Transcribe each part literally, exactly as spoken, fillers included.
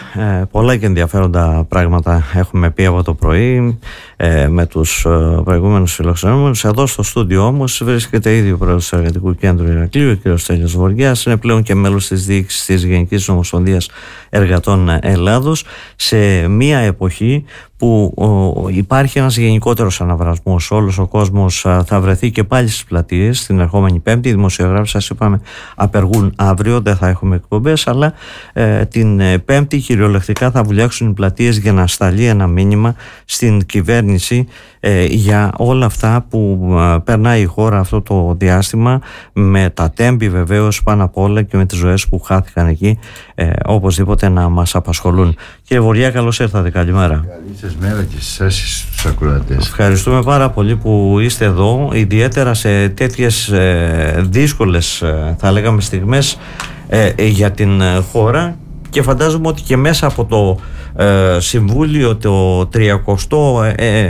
ε, πολλά και ενδιαφέροντα πράγματα έχουμε πει από το πρωί ε, με τους ε, προηγούμενους φιλοξενούμενους. Εδώ στο στούντιο όμως βρίσκεται ήδη ο πρόεδρος του Εργατικού Κέντρου Ηρακλείου, ο κ. Στέλιος Βοριάς. Είναι πλέον και μέλος της διοίκησης της Γενικής Ομοσπονδίας Εργατών Ελλάδος, σε μια εποχή που ο, υπάρχει ένας γενικότερος αναβρασμός. Όλος ο κόσμος α, θα βρεθεί και πάλι στις πλατείες την ερχόμενη Πέμπτη. Οι δημοσιογράφοι, σας είπαμε, απεργούν αύριο, δεν θα έχουμε εκπομπές, αλλά ε, την ε, Πέμπτη κυριολεκτικά θα βουλιάξουν οι πλατείες για να σταλεί ένα μήνυμα στην κυβέρνηση ε, για όλα αυτά που ε, περνάει η χώρα αυτό το διάστημα, με τα τέμπη βεβαίως πάνω απ' όλα και με τις ζωές που χάθηκαν εκεί, ε, οπωσδήποτε να μας απασχολούν. Κύριε Βοριά, καλώς ήρθατε, καλημέρα. Καλή σας μέρα και σε εσάς στους ακροατές. Ευχαριστούμε πάρα πολύ που είστε εδώ, ιδιαίτερα σε τέτοιες ε, δύσκολες ε, θα λέγαμε στιγμές ε, ε, για την ε, χώρα, και φαντάζομαι ότι και μέσα από το ε, Συμβούλιο, το τριακοστό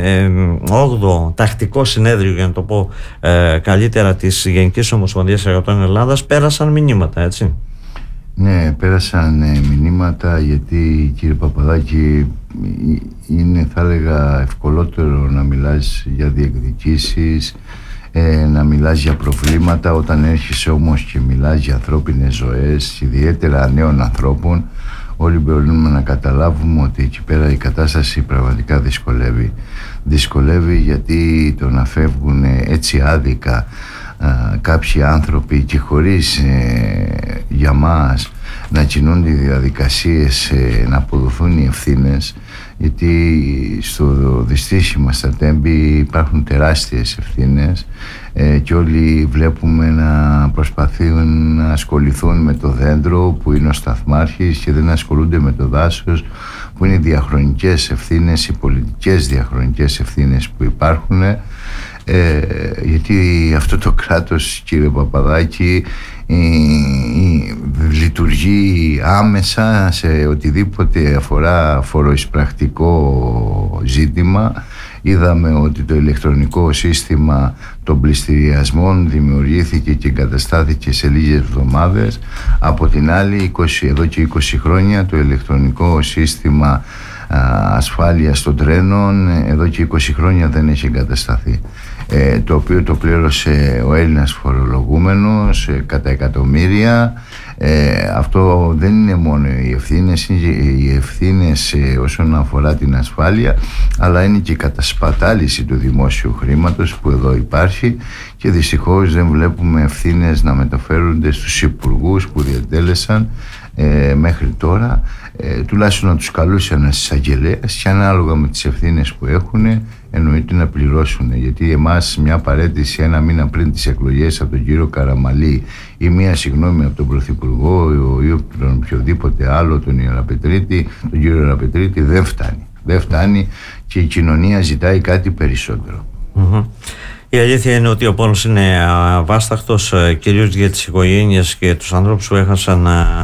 όγδοο Τακτικό Συνέδριο, για να το πω ε, καλύτερα, της Γενικής Ομοσπονδίας Εργατών Ελλάδας, πέρασαν μηνύματα, έτσι. Ναι, πέρασαν ε, μηνύματα, γιατί, κύριε Παπαδάκη, είναι, θα έλεγα, ευκολότερο να μιλάς για διεκδικήσεις, ε, να μιλάς για προβλήματα, όταν έρχεσαι όμως και μιλάς για ανθρώπινες ζωές, ιδιαίτερα νέων ανθρώπων. Όλοι μπορούμε να καταλάβουμε ότι εκεί πέρα η κατάσταση πραγματικά δυσκολεύει. Δυσκολεύει γιατί το να φεύγουν έτσι άδικα α, κάποιοι άνθρωποι και χωρίς ε, για μας να κινούνται οι διαδικασίες, ε, να αποδοθούν οι ευθύνες, γιατί στο δυστύχημα στα τέμπη υπάρχουν τεράστιες ευθύνες ε, και όλοι βλέπουμε να προσπαθούν να ασχοληθούν με το δέντρο που είναι ο σταθμάρχης και δεν ασχολούνται με το δάσος, που είναι οι διαχρονικές ευθύνες, οι πολιτικές διαχρονικές ευθύνες που υπάρχουν, ε, γιατί αυτό το κράτος, κύριε Παπαδάκη, η, η, λειτουργεί άμεσα σε οτιδήποτε αφορά φοροεισπρακτικό ζήτημα. Είδαμε ότι το ηλεκτρονικό σύστημα των πληστηριασμών δημιουργήθηκε και εγκαταστάθηκε σε λίγες εβδομάδες. Από την άλλη, είκοσι, εδώ και είκοσι χρόνια, το ηλεκτρονικό σύστημα ασφάλειας των τρένων εδώ και είκοσι χρόνια δεν έχει εγκατασταθεί, ε, το οποίο το πλήρωσε ο Έλληνας φορολογούμενος ε, κατά εκατομμύρια. Ε, αυτό δεν είναι μόνο οι ευθύνες, είναι οι ευθύνες ε, όσον αφορά την ασφάλεια, αλλά είναι και η κατασπατάληση του δημόσιου χρήματος που εδώ υπάρχει, και δυστυχώς δεν βλέπουμε ευθύνες να μεταφέρονται στους υπουργούς που διατέλεσαν ε, μέχρι τώρα. Ε, τουλάχιστον να τους καλούσε ένας εισαγγελέας και ανάλογα με τις ευθύνες που έχουν εννοείται να πληρώσουν, γιατί εμάς μια παραίτηση ένα μήνα πριν τις εκλογές από τον κύριο Καραμαλή ή μια συγγνώμη από τον Πρωθυπουργό ή τον οποιοδήποτε άλλο, τον Ιεραπετρίτη, τον κύριο Ιεραπετρίτη, δεν φτάνει. Δεν φτάνει και η κοινωνία ζητάει κάτι περισσότερο. Mm-hmm. Η αλήθεια είναι ότι ο πόνος είναι αβάσταχτος, κυρίως για τις οικογένειες και τους ανθρώπους που έχασαν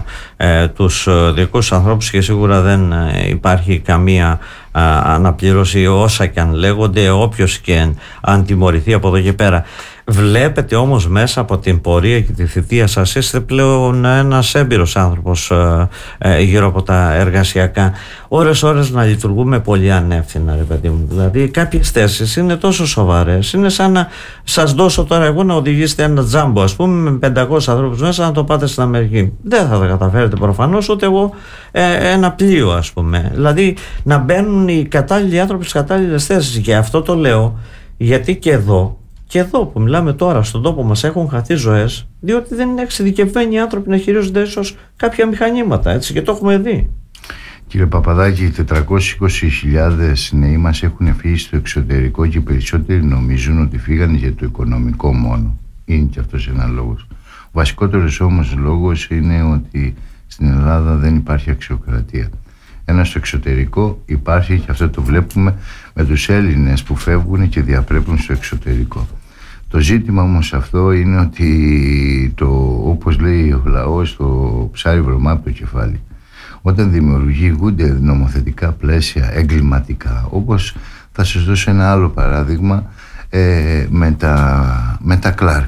ε, τους δικούς ανθρώπους, και σίγουρα δεν υπάρχει καμία ε, αναπλήρωση, όσα και αν λέγονται, όποιος και αν τιμωρηθεί από εδώ και πέρα. Βλέπετε όμως μέσα από την πορεία και τη θητεία σας, είστε πλέον ένας έμπειρος άνθρωπος ε, ε, γύρω από τα εργασιακά. Ώρες ώρες να λειτουργούμε πολύ ανεύθυνα, ρε παιδί μου. Δηλαδή κάποιες θέσεις είναι τόσο σοβαρές, είναι σαν να σας δώσω τώρα εγώ να οδηγήσετε ένα τζάμπο, ας πούμε, με πεντακόσιους ανθρώπους μέσα, να το πάτε στην Αμερική. Δεν θα τα καταφέρετε προφανώς, ούτε εγώ ε, ένα πλοίο, ας πούμε. Δηλαδή να μπαίνουν οι κατάλληλοι άνθρωποι στις κατάλληλες θέσεις. Και αυτό το λέω γιατί και εδώ Και εδώ που μιλάμε τώρα, στον τόπο μας, έχουν χαθεί ζωές, διότι δεν είναι εξειδικευμένοι άνθρωποι να χειρίζονται ίσως κάποια μηχανήματα, έτσι, και το έχουμε δει. Κύριε Παπαδάκη, τετρακόσιες είκοσι χιλιάδες νέοι μας έχουν φύγει στο εξωτερικό και περισσότεροι νομίζουν ότι φύγανε για το οικονομικό μόνο. Είναι και αυτός ένας λόγος. Ο βασικότερος όμως λόγος είναι ότι στην Ελλάδα δεν υπάρχει αξιοκρατία. Ένα στο εξωτερικό υπάρχει, και αυτό το βλέπουμε με τους Έλληνες που φεύγουν και διαπρέπουν στο εξωτερικό. Το ζήτημα όμως αυτό είναι ότι, το, όπως λέει ο λαός, το ψάρι βρωμά από το κεφάλι. Όταν δημιουργούνται νομοθετικά πλαίσια εγκληματικά, όπως θα σας δώσω ένα άλλο παράδειγμα, ε, με, τα, με τα Κλάρκ.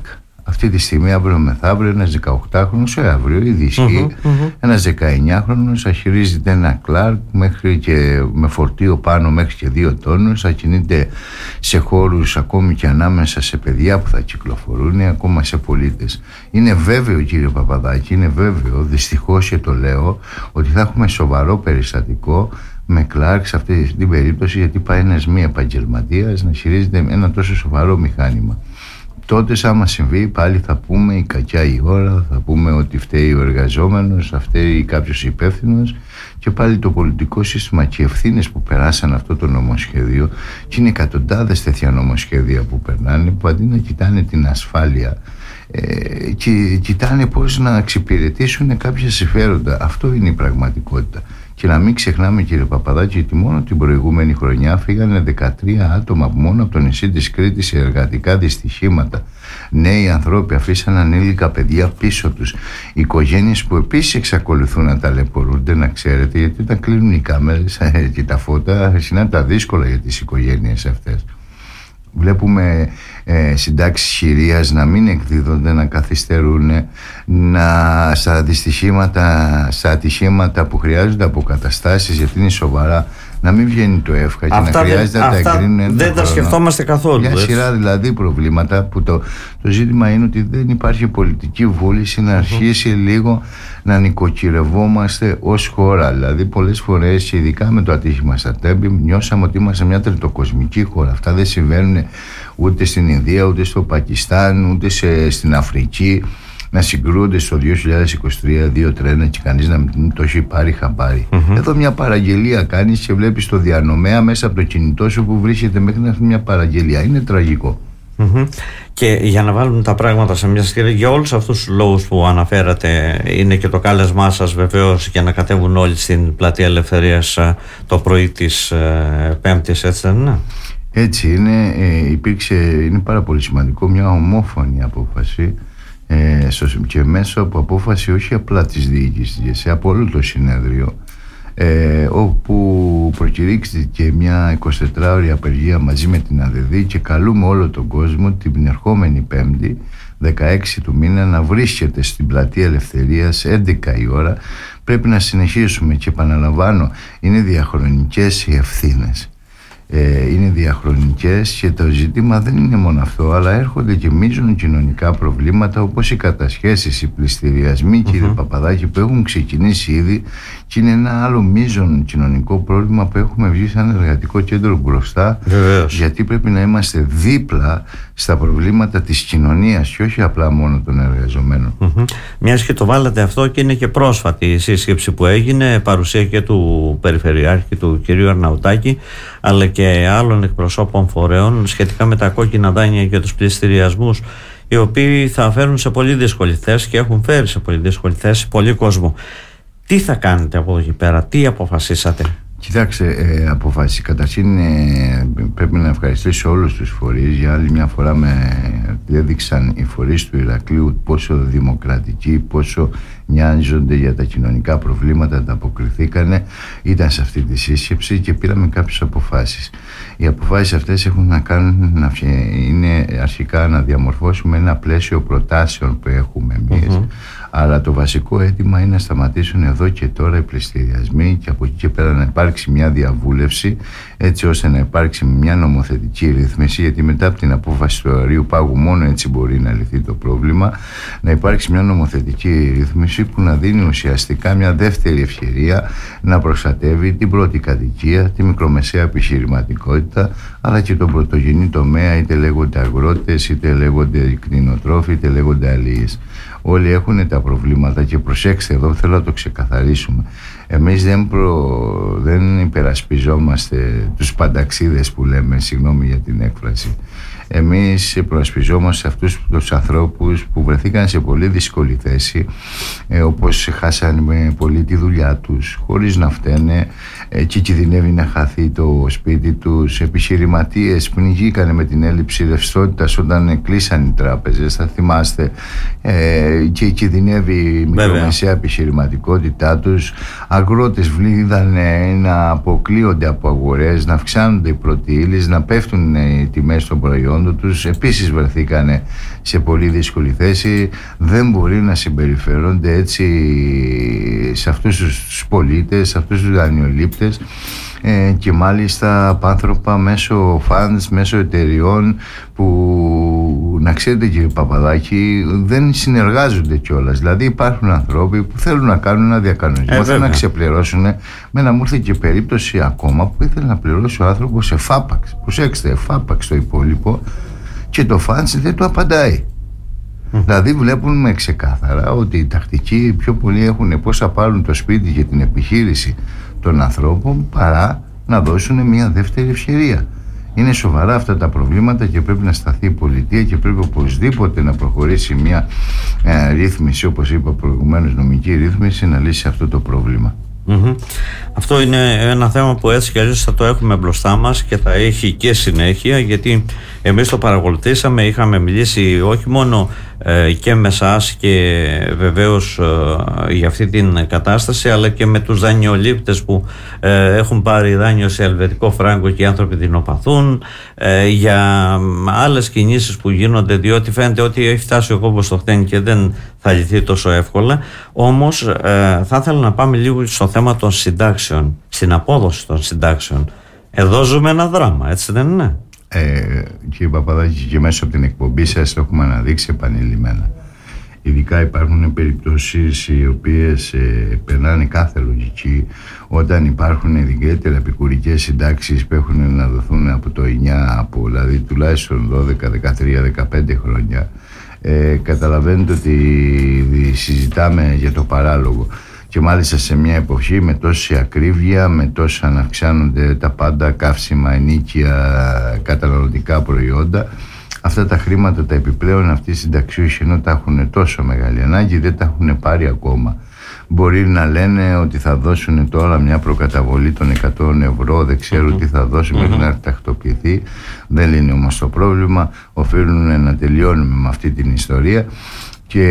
Αυτή τη στιγμή, αύριο μεθαύριο, ένας δεκαοκτάχρονος, ε, αύριο ήδη ισχύει, mm-hmm, mm-hmm. ένας δεκαεννιάχρονος θα χειρίζεται ένα Clark μέχρι και, με φορτίο πάνω μέχρι και δύο τόνους, θα κινείται σε χώρους ακόμη και ανάμεσα σε παιδιά που θα κυκλοφορούν, ακόμα σε πολίτες. Είναι βέβαιο, κύριε Παπαδάκη, είναι βέβαιο, δυστυχώς και το λέω, ότι θα έχουμε σοβαρό περιστατικό με Κλάρκ σε αυτή την περίπτωση, γιατί πάει ένας μη επαγγελματίας να χειρίζεται ένα τόσο σοβαρό μηχάνημα. Τότε, άμα συμβεί, πάλι θα πούμε η κακιά η ώρα, θα πούμε ότι φταίει ο εργαζόμενος, θα φταίει κάποιος υπεύθυνος, και πάλι το πολιτικό σύστημα και οι ευθύνες που περάσαν αυτό το νομοσχέδιο, και είναι εκατοντάδες τέτοια νομοσχέδια που περνάνε, που αντί να κοιτάνε την ασφάλεια, ε, και κοιτάνε πώς να εξυπηρετήσουν κάποια συμφέροντα. Αυτό είναι η πραγματικότητα. Και να μην ξεχνάμε, κύριε Παπαδάκη, ότι μόνο την προηγούμενη χρονιά φύγανε δεκατρία άτομα μόνο από το νησί της Κρήτης σε εργατικά δυστυχήματα. Νέοι ανθρώποι αφήσαν ανήλικα παιδιά πίσω τους. Οικογένειες που επίσης εξακολουθούν να ταλαιπωρούνται, να ξέρετε, γιατί όταν κλείνουν οι κάμερες και τα φώτα, είναι τα δύσκολα για τις οικογένειες αυτές. Βλέπουμε ε, συντάξεις χειρίας να μην εκδίδονται, να καθυστερούν, να, στα δυστυχήματα, στα ατυχήματα που χρειάζονται αποκαταστάσεις, γιατί είναι σοβαρά, να μην βγαίνει το εύκα και αυτά να χρειάζεται να τα εγκρίνουν. Δεν τα σκεφτόμαστε καθόλου. Μια σειρά δηλαδή προβλήματα που το, το ζήτημα είναι ότι δεν υπάρχει πολιτική βούληση να αρχίσει mm-hmm. λίγο να νοικοκυρευόμαστε ως χώρα. Δηλαδή πολλές φορές, ειδικά με το ατύχημα στα Τέμπη, νιώσαμε ότι είμαστε μια τριτοκοσμική χώρα. Αυτά δεν συμβαίνουν ούτε στην Ινδία, ούτε στο Πακιστάν, ούτε σε, στην Αφρική. Να συγκρούνται στο δύο χιλιάδες είκοσι τρία δύο τρένα και κανείς να μην το έχει πάρει χαμπάρι. Mm-hmm. Εδώ μια παραγγελία κάνεις και βλέπεις το διανομέα μέσα από το κινητό σου που βρίσκεται μέχρι να έρθει μια παραγγελία. Είναι τραγικό. Mm-hmm. Και για να βάλουν τα πράγματα σε μια σκηνή, για όλους αυτούς τους λόγους που αναφέρατε, είναι και το κάλεσμά σας βεβαίως για να κατέβουν όλοι στην Πλατεία Ελευθερίας το πρωί της ε, Πέμπτης, έτσι δεν είναι? Έτσι είναι. Ε, υπήρξε, είναι πάρα πολύ σημαντικό, μια ομόφωνη απόφαση, Ε, και μέσω από απόφαση όχι απλά της διοίκησης, από όλο το συνέδριο, ε, όπου προκηρύξθηκε μια εικοσιτετράωρη απεργία μαζί με την ΑΔΔ, και καλούμε όλο τον κόσμο την ερχόμενη Πέμπτη δεκαέξι του μήνα να βρίσκεται στην Πλατεία Ελευθερίας έντεκα η ώρα. Πρέπει να συνεχίσουμε, και επαναλαμβάνω, είναι διαχρονικές οι ευθύνες. Ε, είναι διαχρονικές, και το ζήτημα δεν είναι μόνο αυτό, αλλά έρχονται και μείζον κοινωνικά προβλήματα, όπως οι κατασχέσεις, οι πληστηριασμοί, mm-hmm. κύριε Παπαδάκη, που έχουν ξεκινήσει ήδη, και είναι ένα άλλο μείζον κοινωνικό πρόβλημα που έχουμε βγει σαν εργατικό κέντρο μπροστά. Βεβαίως. Γιατί πρέπει να είμαστε δίπλα στα προβλήματα της κοινωνίας και όχι απλά μόνο των εργαζομένων. Mm-hmm. Μιας και το βάλατε αυτό, και είναι και πρόσφατη η σύσκεψη που έγινε, παρουσία και του Περιφερειάρχη, του κ. Αρναουτάκη, αλλά και άλλων εκπροσώπων φορέων, σχετικά με τα κόκκινα δάνεια και τους πληστηριασμούς, οι οποίοι θα φέρουν σε πολύ δύσκολη θέση και έχουν φέρει σε πολύ δύσκολη θέση πολύ κόσμο. Τι θα κάνετε από εκεί πέρα, τι αποφασίσατε? Κοιτάξτε, ε, αποφάσιση. Καταρχήν ε, πρέπει να ευχαριστήσω όλους τους φορείς. Για άλλη μια φορά με έδειξαν οι φορείς του Ηρακλείου πόσο δημοκρατικοί, πόσο νοιάζονται για τα κοινωνικά προβλήματα, τα αποκριθήκανε. Ήταν σε αυτή τη σύσκεψη και πήραμε κάποιες αποφάσεις. Οι αποφάσεις αυτές έχουν να κάνουν, να, είναι αρχικά να διαμορφώσουμε ένα πλαίσιο προτάσεων που έχουμε εμείς. Mm-hmm. Αλλά το βασικό αίτημα είναι να σταματήσουν εδώ και τώρα οι πληστηριασμοί, και από εκεί και πέρα να υπάρξει μια διαβούλευση, έτσι ώστε να υπάρξει μια νομοθετική ρύθμιση, γιατί μετά από την απόφαση του Αερίου Πάγου μόνο έτσι μπορεί να λυθεί το πρόβλημα. Να υπάρξει μια νομοθετική ρύθμιση που να δίνει ουσιαστικά μια δεύτερη ευκαιρία να προστατεύει την πρώτη κατοικία, τη μικρομεσαία επιχειρηματικότητα, αλλά και τον πρωτογενή τομέα, είτε λέγονται αγρότες, είτε λέγονται κτηνοτρόφοι, είτε λέγονται αλληλείς. Όλοι έχουν τα προβλήματα, και προσέξτε, εδώ θέλω να το ξεκαθαρίσουμε. Εμείς δεν, προ... δεν υπερασπιζόμαστε τους πανταξίδες που λέμε, συγγνώμη για την έκφραση. Εμείς προασπιζόμαστε αυτούς τους ανθρώπους που βρεθήκαν σε πολύ δύσκολη θέση, ε, όπως χάσαν πολύ τη δουλειά τους χωρίς να φταίνε, ε, και κινδυνεύει να χαθεί το σπίτι τους. Επιχειρηματίες που νικήκανε με την έλλειψη ρευστότητας όταν κλείσαν οι τράπεζες, θα θυμάστε, ε, και κινδυνεύει η μικρομεσαία επιχειρηματικότητά τους. Αγρότες βλίδανε να αποκλείονται από αγορές, να αυξάνονται οι πρωτεΐλες, να πέφτουν οι τιμές των προϊόντων. συμφερόντων τους, επίσης βρεθήκανε σε πολύ δύσκολη θέση. Δεν μπορεί να συμπεριφέρονται έτσι σε αυτούς τους πολίτες, σε αυτούς τους δανειολήπτες, ε, και μάλιστα απάνθρωπα μέσω funds, μέσω εταιριών που, να ξέρετε κύριε Παπαδάκη, δεν συνεργάζονται κιόλας. Δηλαδή υπάρχουν άνθρωποι που θέλουν να κάνουν ένα διακανονισμό, ε, θέλουν να ξεπληρώσουν. Με να μου ήρθε και περίπτωση ακόμα που ήθελε να πληρώσει ο άνθρωπος σε φάπαξ, προσέξτε, φάπαξ το υπόλοιπο, και το funds δεν του απαντάει. Mm. Δηλαδή βλέπουμε ξεκάθαρα ότι οι τακτικοί πιο πολύ έχουν πώς θα πάρουν το σπίτι για την επιχείρηση των ανθρώπων παρά να δώσουν μια δεύτερη ευκαιρία. Είναι σοβαρά αυτά τα προβλήματα και πρέπει να σταθεί η πολιτεία και πρέπει οπωσδήποτε να προχωρήσει μια ε, ρύθμιση, όπως είπα προηγουμένως, νομική ρύθμιση, να λύσει αυτό το πρόβλημα. Mm-hmm. Αυτό είναι ένα θέμα που έτσι κι αλλιώς θα το έχουμε μπροστά μας και θα έχει και συνέχεια, γιατί εμείς το παρακολουθήσαμε, είχαμε μιλήσει όχι μόνο ε, και με εσάς και βεβαίως ε, για αυτή την κατάσταση, αλλά και με τους δανειολήπτες που ε, έχουν πάρει δάνειο σε ελβετικό φράγκο και οι άνθρωποι δεινοπαθούν, ε, για άλλες κινήσεις που γίνονται, διότι φαίνεται ότι έχει φτάσει ο κόμπος στο χτένι και δεν θα λυθεί τόσο εύκολα. Όμως ε, θα ήθελα να πάμε λίγο στο θέμα των συντάξεων, στην απόδοση των συντάξεων. Εδώ ζούμε ένα δράμα, έτσι δεν είναι? Ε, κύριε Παπαδάκη, και μέσα από την εκπομπή σας το έχουμε αναδείξει επανειλημμένα. Ειδικά υπάρχουν περιπτώσεις οι οποίες ε, περνάνε κάθε λογική, όταν υπάρχουν ιδιαίτερα επικουρικές συντάξεις που έχουν να δοθούν από το εννιά, από δηλαδή τουλάχιστον δώδεκα, δεκατρία, δεκαπέντε χρόνια. Ε, καταλαβαίνετε ότι συζητάμε για το παράλογο, και μάλιστα σε μια εποχή με τόση ακρίβεια, με τόσα να αυξάνονται τα πάντα, καύσιμα, ενοίκια, καταναλωτικά προϊόντα. Αυτά τα χρήματα, τα επιπλέον, αυτοί οι συνταξιούχοι, ενώ τα έχουν τόσο μεγάλη ανάγκη, δεν τα έχουν πάρει ακόμα. Μπορεί να λένε ότι θα δώσουν τώρα μια προκαταβολή των εκατό ευρώ, δεν ξέρω mm-hmm. τι θα δώσουν μέχρι mm-hmm. να τακτοποιηθεί. Δεν είναι όμως το πρόβλημα. Οφείλουν να τελειώνουμε με αυτή την ιστορία. Και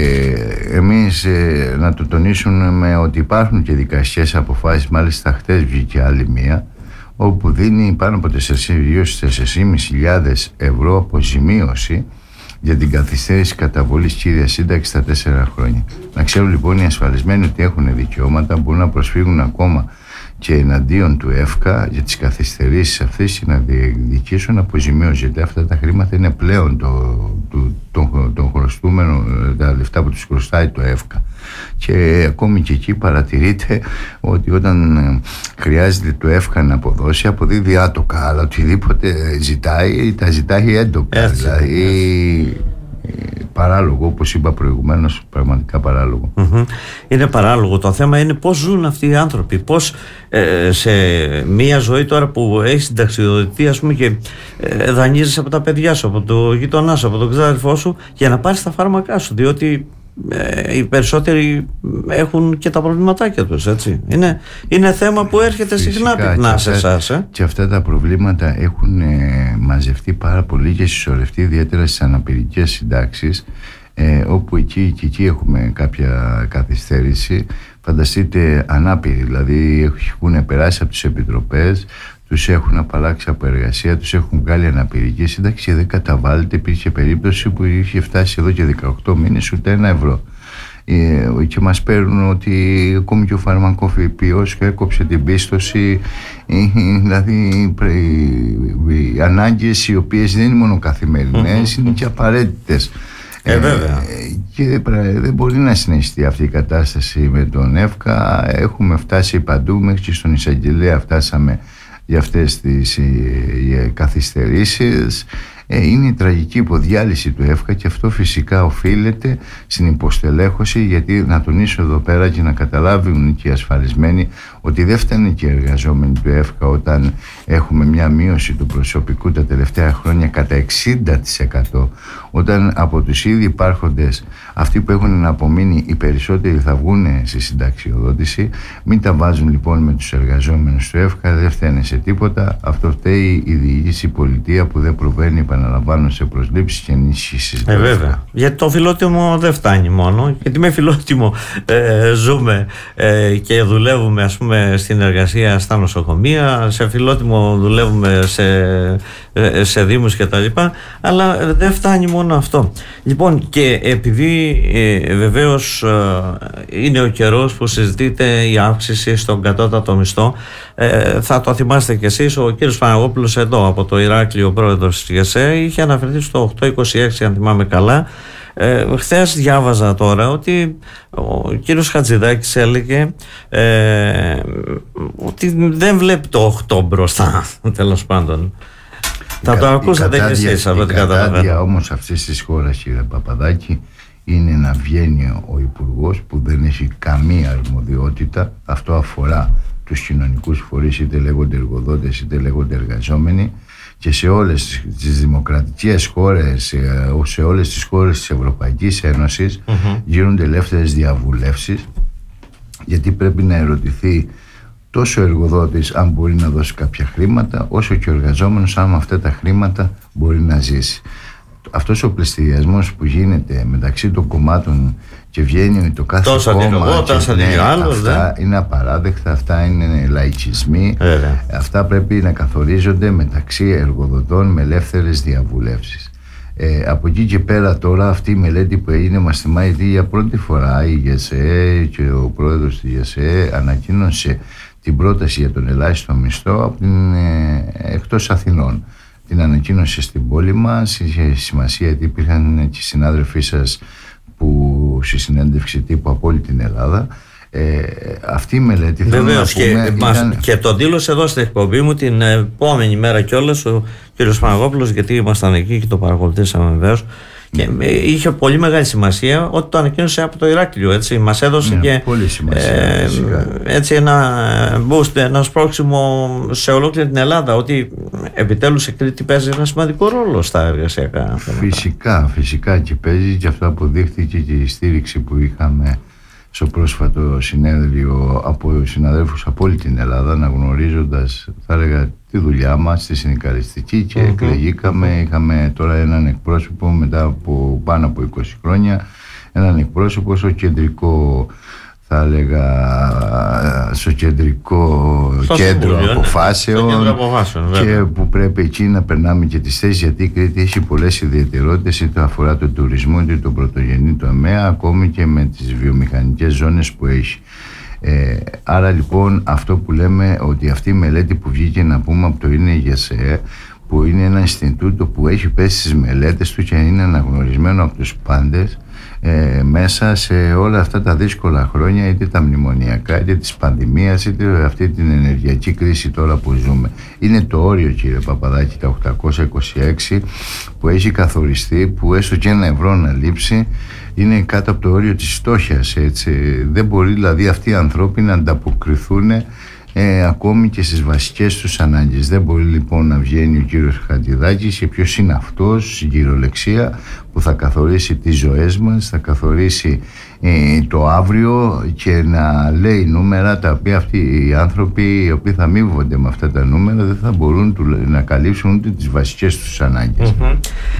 εμείς ε, να το τονίσουμε ότι υπάρχουν και δικαστικές αποφάσεις. Μάλιστα χτες βγήκε άλλη μία, όπου δίνει πάνω από τέσσερις χιλιάδες πεντακόσιες ευρώ αποζημίωση για την καθυστέρηση καταβολής κύριας σύνταξης στα τέσσερα χρόνια. Να ξέρουν λοιπόν οι ασφαλισμένοι ότι έχουν δικαιώματα, μπορούν να προσφύγουν ακόμα και εναντίον του ΕΦΚΑ για τις καθυστερήσεις αυτές και να διεκδικήσουν αποζημίωση, γιατί αυτά τα χρήματα είναι πλέον το, το, το, το χρωστούμενο, τα λεφτά που τους χρωστάει το ΕΦΚΑ. Και ακόμη και εκεί παρατηρείται ότι όταν χρειάζεται το ΕΦΚΑ να αποδώσει, αποδίδει άτοκα, αλλά οτιδήποτε ζητάει, τα ζητάει έντοκα. Έτσι, δηλαδή έτσι. Παράλογο, όπως είπα προηγουμένως, πραγματικά παράλογο. Mm-hmm. Είναι παράλογο. Το θέμα είναι πώς ζουν αυτοί οι άνθρωποι, πώς ε, σε μία ζωή τώρα που έχει συνταξιοδοτηθεί, ας πούμε, και ε, δανείζεσαι από τα παιδιά σου, από το γείτονά σου, από τον ξάδερφό σου, για να πάρεις τα φάρμακά σου, διότι ε, οι περισσότεροι έχουν και τα προβληματάκια τους, έτσι. Είναι, είναι θέμα που έρχεται συχνά πυκνά σε εσάς. Ε? Και αυτά τα προβλήματα έχουν ε, μαζευτεί πάρα πολύ και συσσωρευτεί ιδιαίτερα στις αναπηρικές συντάξεις, ε, όπου εκεί και εκεί έχουμε κάποια καθυστέρηση. Φανταστείτε, ανάπηροι, δηλαδή έχουν περάσει από τις επιτροπές, τους έχουν απαλλάξει από εργασία, τους έχουν βγάλει αναπηρική σύνταξη και δεν καταβάλλεται. Υπήρχε περίπτωση που είχε φτάσει εδώ και δεκαοκτώ μήνες ούτε ένα ευρώ. Ε, και μας παίρνουν ότι ακόμη και ο φαρμακοποιός έκοψε την πίστοση, ε, δηλαδή οι ανάγκες οι οποίες δεν είναι μόνο καθημερινές, είναι και απαραίτητες. Ε, βέβαια. Και δεν μπορεί να συνεχιστεί αυτή η κατάσταση με τον ΕΦΚΑ. Έχουμε φτάσει παντού, μέχρι και στον εισαγγελέα φτάσαμε για αυτές τις ε, καθυστερήσεις. Ε, είναι η τραγική υποδιάλυση του ΕΦΚΑ, και αυτό φυσικά οφείλεται στην υποστελέχωση, γιατί να τονίσω εδώ πέρα και να καταλάβουν και οι ασφαλισμένοι ότι δεν φτάνει και οι εργαζόμενοι του ΕΦΚΑ όταν έχουμε μια μείωση του προσωπικού τα τελευταία χρόνια κατά εξήντα τοις εκατό, Όταν από τους ήδη υπάρχοντες, αυτοί που έχουν να απομείνει, οι περισσότεροι θα βγουν στη συνταξιοδότηση, μην τα βάζουν λοιπόν με τους εργαζόμενους στο ΕΦΚΑ, δεν φταίνε σε τίποτα. Αυτό φταίει η διοίκηση, η πολιτεία που δεν προβαίνει, επαναλαμβάνω, σε προσλήψεις και ενίσχυσεις. Ε, βέβαια. Γιατί το φιλότιμο δεν φτάνει μόνο. Γιατί με φιλότιμο ε, ζούμε ε, και δουλεύουμε, ας πούμε, στην εργασία στα νοσοκομεία, σε φιλότιμο δουλεύουμε σε, ε, σε δήμους και τα λοιπά, αλλά δεν φτάνει μόνο αυτό. Λοιπόν, και επειδή ε, βεβαίως ε, είναι ο καιρός που συζητείται η αύξηση στον κατώτατο μισθό, ε, θα το θυμάστε κι εσείς, ο κύριος Παναγόπουλος εδώ από το Ηράκλειο, ο πρόεδρος της ΓΕΣΕ, είχε αναφερθεί στο οκτώ είκοσι έξι, αν θυμάμαι καλά. Ε, χθες διάβαζα τώρα ότι ο κύριος Χατζηδάκης έλεγε ε, ότι δεν βλέπει το οκτώ μπροστά, τέλος πάντων. Θα το ακούσατε και εσείς από την καταλαβαίνω. Η κατάδια όμως αυτής της χώρας, κύριε Παπαδάκη, είναι να βγαίνει ο Υπουργός που δεν έχει καμία αρμοδιότητα. Αυτό αφορά τους κοινωνικούς φορείς, είτε λέγονται εργοδότες είτε λέγονται εργαζόμενοι, και σε όλες τις δημοκρατικές χώρες, σε όλες τις χώρες της Ευρωπαϊκής Ένωσης mm-hmm. γίνονται ελεύθερες διαβουλεύσεις, γιατί πρέπει να ερωτηθεί τόσο ο εργοδότης αν μπορεί να δώσει κάποια χρήματα, όσο και ο εργαζόμενος αν με αυτά τα χρήματα μπορεί να ζήσει. Αυτός ο πληστηριασμός που γίνεται μεταξύ των κομμάτων και βγαίνει το κάθε τόσο κόμμα εγώ, και, ναι, άλλος, αυτά δε. είναι απαράδεκτα, αυτά είναι λαϊκισμοί. Βέβαια. Αυτά πρέπει να καθορίζονται μεταξύ εργοδοτών με ελεύθερες διαβουλεύσεις. Ε, από εκεί και πέρα τώρα αυτή η μελέτη που έγινε μας θυμάει ότι για πρώτη φορά η ΓΕΣΕ και ο πρόεδρος της ΓΕΣΕ ανακοίνωσε την πρόταση για τον ελάχιστο μισθό από την, ε, εκτός Αθηνών. Την ανακοίνωσε στην πόλη μας, είχε σημασία γιατί υπήρχαν και συνάδελφοί σας που στη συνέντευξη τύπου από όλη την Ελλάδα. Ε, αυτή η μελέτη βεβαίως και, ήταν... και το δήλωσε εδώ στην εκπομπή μου την επόμενη μέρα κιόλας ο κ. Παναγόπουλος, γιατί ήμασταν εκεί και το παρακολουθήσαμε βεβαίως. Και είχε πολύ μεγάλη σημασία ότι το ανακοίνωσε από το Ηράκλειο, έτσι. Μας έδωσε ναι, και πολύ σημασία, ε, έτσι ένα boost, ένα σπρώξιμο σε ολόκληρη την Ελλάδα, ότι επιτέλους η Κρήτη παίζει ένα σημαντικό ρόλο στα εργασιακά θέματα. Φυσικά, φυσικά και παίζει, και αυτό αποδείχθηκε και η στήριξη που είχαμε στο πρόσφατο συνέδριο από συναδέλφους από όλη την Ελλάδα, αναγνωρίζοντας, θα έλεγα, τη δουλειά μας, τη συνδικαλιστική, και mm-hmm. εκλεγήκαμε. Είχαμε τώρα έναν εκπρόσωπο μετά από πάνω από είκοσι χρόνια, έναν εκπρόσωπο στο κεντρικό, θα έλεγα, στο κεντρικό στο κέντρο συμβούλιο, αποφάσεων, ναι. κέντρο αποφάσεων και βέβαια. Που πρέπει εκεί να περνάμε και τις θέσεις, γιατί η Κρήτη έχει πολλές ιδιαιτερότητες, είτε αφορά τον τουρισμό είτε τον πρωτογενή τομέα, ακόμη και με τις βιομηχανικές ζώνες που έχει. Ε, άρα λοιπόν αυτό που λέμε, ότι αυτή η μελέτη που βγήκε, να πούμε, από το είναι ΓΕΣΕ, που είναι ένα Ινστιτούτο που έχει πέσει στις μελέτες του και είναι αναγνωρισμένο από τους πάντες, ε, μέσα σε όλα αυτά τα δύσκολα χρόνια, είτε τα μνημονιακά είτε της πανδημίας είτε αυτή την ενεργειακή κρίση τώρα που ζούμε. Είναι το όριο, κύριε Παπαδάκη, τα οκτακόσια είκοσι έξι που έχει καθοριστεί, που έστω και ένα ευρώ να λείψει είναι κάτω από το όριο της φτώχειας, έτσι. Δεν μπορεί δηλαδή αυτοί οι ανθρώποι να ανταποκριθούν ε, ακόμη και στις βασικές τους ανάγκες. Δεν μπορεί λοιπόν να βγαίνει ο κύριος Χατζηδάκης, και ποιος είναι αυτός, η κυριολεξία, που θα καθορίσει τις ζωές μας, θα καθορίσει ε, το αύριο, και να λέει νούμερα τα οποία αυτοί οι άνθρωποι, οι οποίοι θα αμείβονται με αυτά τα νούμερα, δεν θα μπορούν να καλύψουν ούτε τις βασικές τους ανάγκες. Mm-hmm.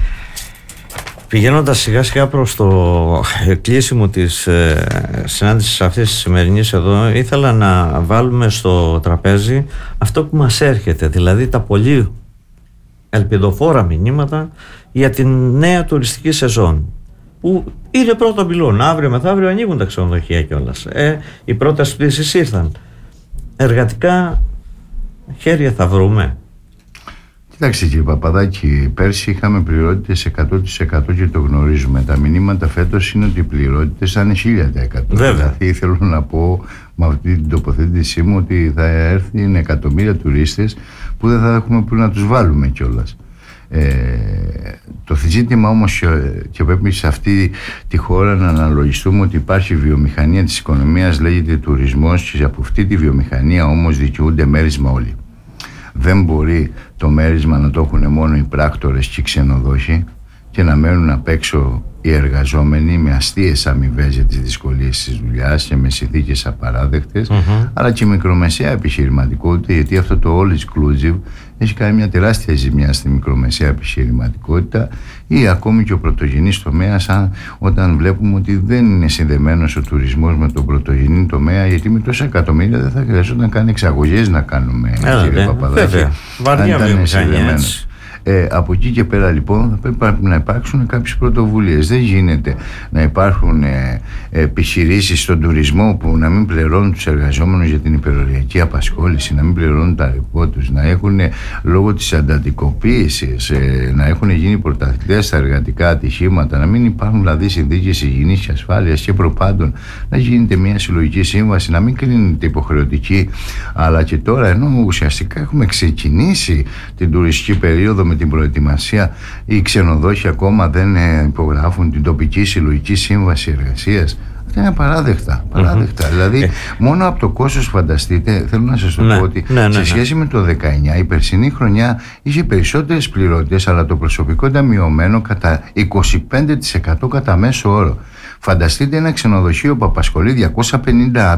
Πηγαίνοντας σιγά σιγά προς το κλείσιμο της ε, συνάντησης αυτής της σημερινής εδώ, ήθελα να βάλουμε στο τραπέζι αυτό που μας έρχεται, δηλαδή τα πολύ ελπιδοφόρα μηνύματα για την νέα τουριστική σεζόν, που είναι πρώτο πυλόν. Αύριο μεθαύριο ανοίγουν τα ξενοδοχεία κιόλας. Ε, οι πρώτες πτήσεις ήρθαν. Εργατικά χέρια θα βρούμε. Κοιτάξτε, κύριε Παπαδάκη, πέρσι είχαμε πληρότητες εκατό τοις εκατό και το γνωρίζουμε. Τα μηνύματα φέτος είναι ότι οι πληρότητες θα είναι χίλια τοις εκατό. Δηλαδή θέλω να πω με αυτή την τοποθέτησή μου ότι θα έρθουν εκατομμύρια τουρίστες που δεν θα έχουμε που να τους βάλουμε κιόλας. Ε, το ζήτημα όμως, και πρέπει σε αυτή τη χώρα να αναλογιστούμε ότι υπάρχει βιομηχανία της οικονομίας, λέγεται τουρισμός, και από αυτή τη βιομηχανία όμως δικαιούνται μέρισμα όλοι. Δεν μπορεί το μέρισμα να το έχουν μόνο οι πράκτορες και οι ξενοδόχοι. και να μένουν απ' έξω οι εργαζόμενοι με αστείες αμοιβές για τις δυσκολίες της δουλειάς και με συνθήκες απαράδεκτες, mm-hmm. αλλά και η μικρομεσαία επιχειρηματικότητα, γιατί αυτό το all inclusive έχει κάνει μια τεράστια ζημιά στη μικρομεσαία επιχειρηματικότητα, ή ακόμη και ο πρωτογενής τομέας, όταν βλέπουμε ότι δεν είναι συνδεμένος ο τουρισμός με τον πρωτογενή τομέα, γιατί με τόσα εκατομμύρια δεν θα χρειαζόταν καν εξαγωγές να κάνουμε, Έλα, κύριε ναι. Παπαδάκη. Βέβαια, βαριά βιομηχανία. Ε, από εκεί και πέρα λοιπόν θα πρέπει να υπάρξουν κάποιες πρωτοβουλίες. Δεν γίνεται να υπάρχουν ε, επιχειρήσεις στον τουρισμό που να μην πληρώνουν τους εργαζόμενους για την υπεροριακή απασχόληση, να μην πληρώνουν τα ρεπό τους, να έχουν λόγω της αντατικοποίησης ε, να έχουν γίνει πρωταθλητές στα εργατικά ατυχήματα, να μην υπάρχουν δηλαδή συνθήκες υγιεινής και ασφάλειας, και προπάντων να γίνεται μια συλλογική σύμβαση, να μην κρίνεται υποχρεωτική. Αλλά και τώρα, ενώ ουσιαστικά έχουμε ξεκινήσει την τουριστική περίοδο με την προετοιμασία, οι ξενοδόχοι ακόμα δεν υπογράφουν την τοπική συλλογική σύμβαση εργασίας. Αυτά είναι απαράδεκτα. Παράδεκτα. Mm-hmm. Δηλαδή, ε. μόνο από το κόστος, φανταστείτε, θέλω να σας το ναι, πω ότι ναι, ναι, σε σχέση ναι. με το δεκαεννιά, η περσινή χρονιά είχε περισσότερες πληρότητες, αλλά το προσωπικό ήταν μειωμένο κατά είκοσι πέντε τοις εκατό κατά μέσο όρο. Φανταστείτε ένα ξενοδοχείο που απασχολεί διακόσια πενήντα